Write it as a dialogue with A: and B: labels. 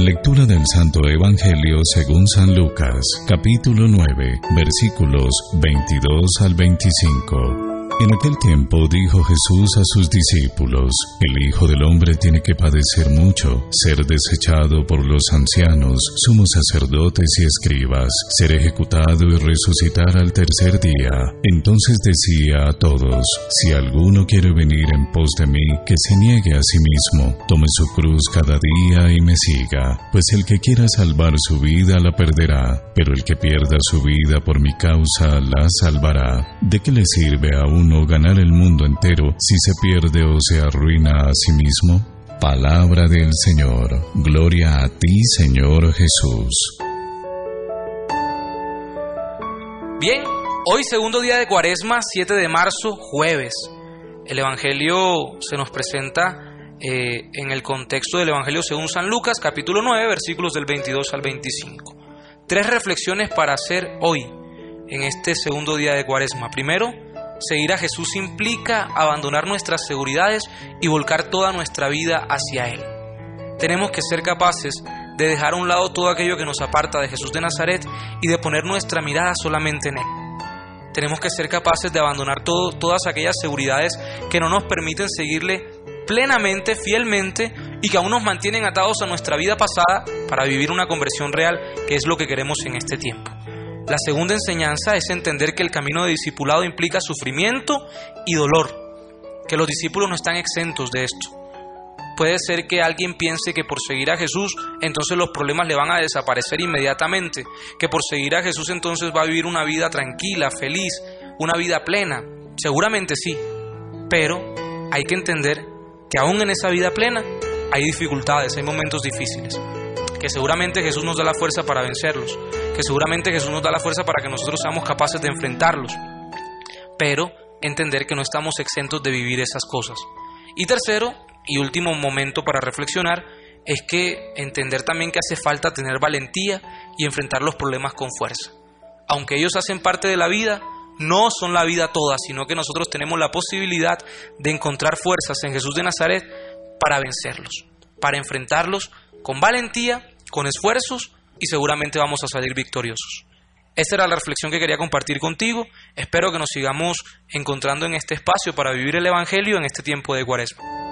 A: Lectura del Santo Evangelio según San Lucas, capítulo 9, versículos 22 al 25. En aquel tiempo dijo Jesús a sus discípulos: El Hijo del Hombre tiene que padecer mucho, ser desechado por los ancianos, sumos sacerdotes y escribas, ser ejecutado y resucitar al tercer día. Entonces decía a todos: Si alguno quiere venir en pos de mí, que se niegue a sí mismo, tome su cruz cada día y me siga. Pues el que quiera salvar su vida la perderá, pero el que pierda su vida por mi causa la salvará. ¿De qué le sirve a uno ganar el mundo entero si se pierde o se arruina a sí mismo? Palabra del Señor. Gloria a ti, Señor Jesús.
B: Bien, hoy segundo día de Cuaresma, 7 de marzo, jueves. El Evangelio se nos presenta en el contexto del Evangelio según San Lucas, capítulo 9, versículos del 22 al 25. 3 reflexiones para hacer hoy, en este segundo día de Cuaresma. Primero, seguir a Jesús implica abandonar nuestras seguridades y volcar toda nuestra vida hacia Él. Tenemos que ser capaces de dejar a un lado todo aquello que nos aparta de Jesús de Nazaret y de poner nuestra mirada solamente en Él. Tenemos que ser capaces de abandonar todas aquellas seguridades que no nos permiten seguirle plenamente, fielmente, y que aún nos mantienen atados a nuestra vida pasada para vivir una conversión real, que es lo que queremos en este tiempo. La segunda enseñanza es entender que el camino de discipulado implica sufrimiento y dolor, que los discípulos no están exentos de esto. Puede ser que alguien piense que por seguir a Jesús, entonces los problemas le van a desaparecer inmediatamente, que por seguir a Jesús entonces va a vivir una vida tranquila, feliz, una vida plena. Seguramente sí, pero hay que entender que aún en esa vida plena hay dificultades, hay momentos difíciles, que seguramente Jesús nos da la fuerza para vencerlos, que seguramente Jesús nos da la fuerza para que nosotros seamos capaces de enfrentarlos, pero entender que no estamos exentos de vivir esas cosas. Y tercero y último momento para reflexionar es que entender también que hace falta tener valentía y enfrentar los problemas con fuerza. Aunque ellos hacen parte de la vida, no son la vida toda, sino que nosotros tenemos la posibilidad de encontrar fuerzas en Jesús de Nazaret para vencerlos, para enfrentarlos con valentía, con esfuerzos, y seguramente vamos a salir victoriosos. Esta era la reflexión que quería compartir contigo. Espero que nos sigamos encontrando en este espacio para vivir el Evangelio en este tiempo de Cuaresma.